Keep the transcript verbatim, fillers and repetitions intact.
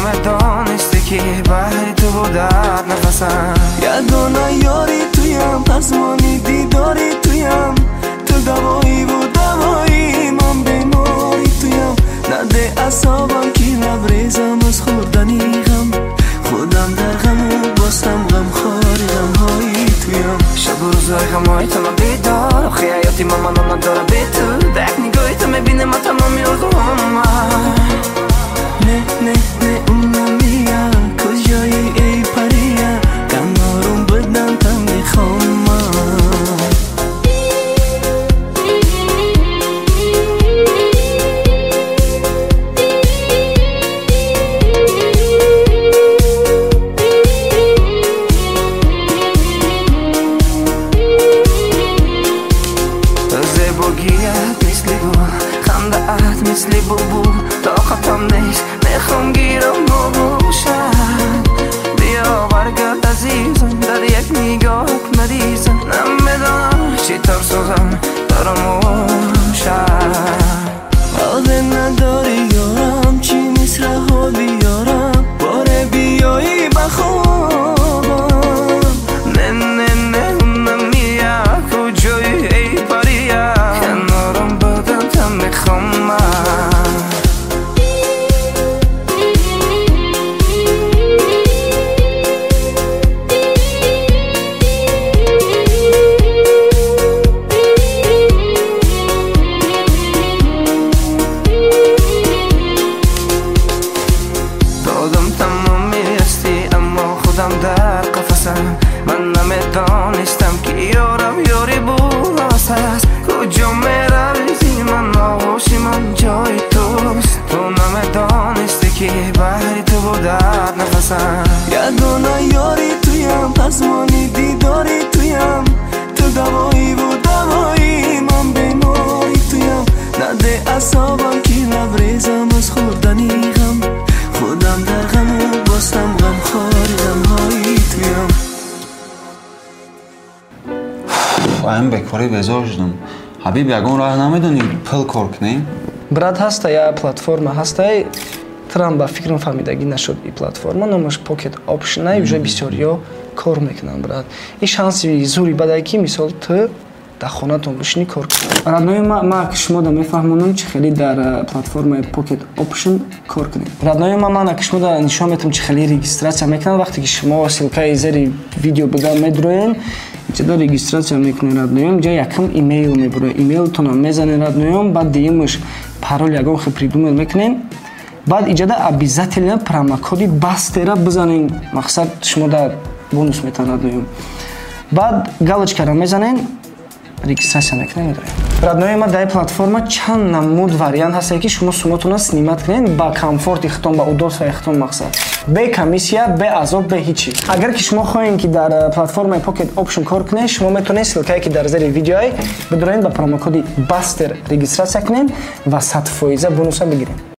نمیدانستی که بهر تو بود در نفسم. یگانه یاری تویم، پزمانی دیداری تویم، تو دوایی و دوایی من بیماری تویم. نده اصابم که لبریزم از خوردنی غم، خودم در غم و باستم غم خاری غم هایی تویم. شب و روزای غمای تو من بیدار، آخی حیاتی من منو نداره بی تو. دک نگاهی تو میبینه من تمامی آرزوهام. نه نه نه اونم بیا کجایی ای پریا، کنارم بدن تا میخوام زیباگیت مثل گل، خنده‌ات مثل بلبل، طاقتم نیست میخوام گیرم بگوشم. بیا برگرد عزیزم، در یک نگاهت مریضم، نمیدانم چطور سوزم فراموشم. آده نداری یارم، چی نیست رها بیارم، باره بیایی بخوابم. نه نه نه اونم میا کجایی ای پریا، کنارم بدن تا میخوام من. دادم تمامی هستی اما خودم در قفسم. من نمیدانستم که یارم یاری بود است. کجا میروی من آغوشی من جای توست. تو نمیدانستی که بهر تو بود در نفسم. یگانه یاری تویم، پزمانی دیداری تویم، تو دوایی و دوایی من بیماری تویم. نده اصابم که لبریزم از خوردنی غم، خودم در غم و باستم غم خاری غم هایی تویم. این بکاری بزار شدم. حبیب یگان راه نمیدونی پل کار کنیم؟ брат ҳаста я платформа ҳастай трам ба фикрам фаҳмидагӣ нашуд и платформа номаш Pocket Option ай уже бисёриё кор мекунанд брат. И шанси зури бадай ки мисол ту дар хонатон бишинӣ кор кунӣ. Раднои ман шумода мефаҳмонам чӣ хеле дар платформаи Pocket Option кор кунем. Раднои ман ман шумода нишон метавам чӣ хеле регистратсия мекунанд. вақте ки шумо силкаи зери видео буда медуроем, инҷода регистратсия мекунем радноём, ҷа якам имейл мебуроем, имейлтонам мезанем радноём, баъд диюмаш парол ягон хел придумал мекунем. баъд иҷода обязательно промокоди бастера бизанем, мақсад шумо дар бонус метавон радноём. баъд галочкаро мезанем, регистрация мекунем медорем. Раднои ма дар платформа чанд намуд вариант ҳастае ки шумо суматона снимат кунед ба комфорти худтон, ба удовствои худтон мақсад. бе комиссия, бе азоб, бе ҳичи. агар ки шумо хоҳем ки дар платформаи Pocket Option кор кунед, шумо метавонед силкае ки дар зери видеои бидуред ба промокоди бастер регистрация кунед ва сад фоиза бонуса бигиред.